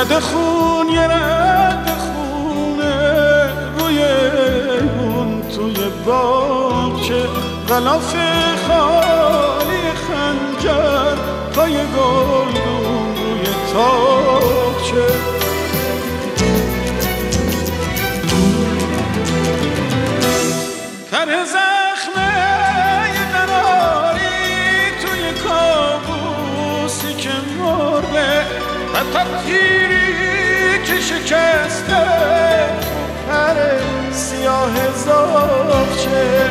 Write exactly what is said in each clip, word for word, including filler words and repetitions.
رد خون یه رد خونه روی ایوون توی باغچه، غلاف خالی خنجر پای گلدون روی تاقچه. ته زخمه یه قراری توی کابوسی که مرده، حتی تیری که شکسته تو پر سیاه زاغچه.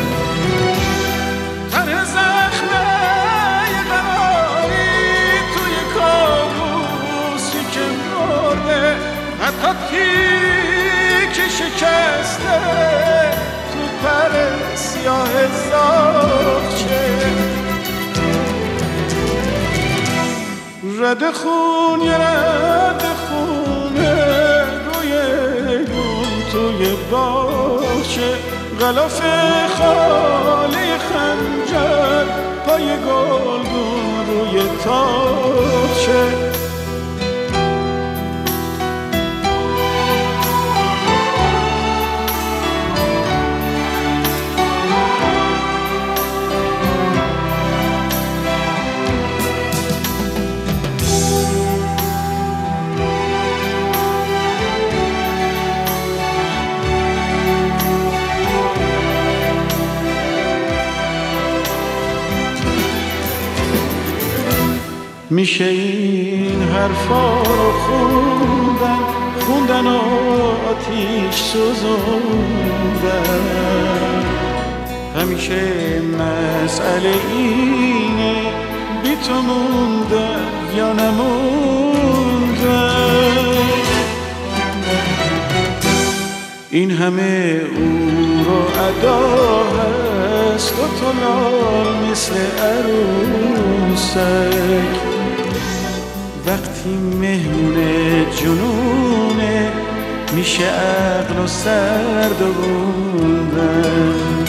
ته زخمه یه قراری توی کابوسی که مرده، حتی تیری که شکسته تو پر سیاه زاغچه. رد خون یه رد خونه روی ایوون توی باغچه، غلاف خالی خنجر پای گلدون روی تاقچه. میشه این حرفا رو خوندن خوندن و آتیش سوزوندن. همیشه مسئله اینه بی تو موندن یا نموندن. این همه او رو ادا هست و تو لال مثل عروسک. وقتی مهمون جنونه میشه عقل و سرد و بوندن.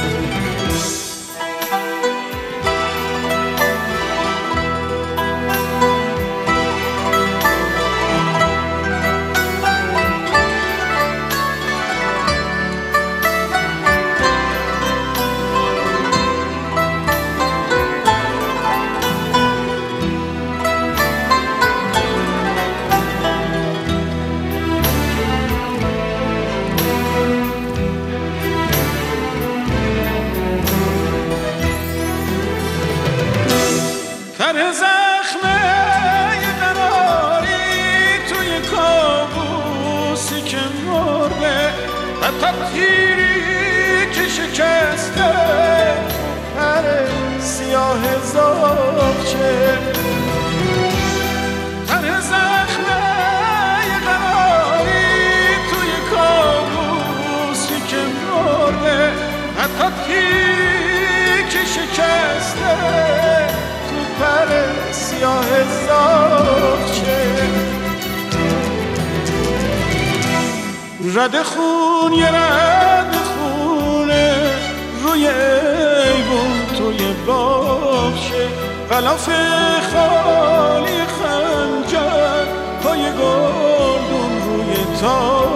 ته زخمه یه قراری توی کابوسی که مرده، حتی تیری که شکسته پر سیاه زاغچه. ته زخمه یه قراری توی کابوسی که مرده، حتی تیری که شکسته پر سیاه زاغچه. رد خون یه رد خونه روی ایوون توی باغچه، غلاف خالی خنجر پای گلدون روی تاقچه.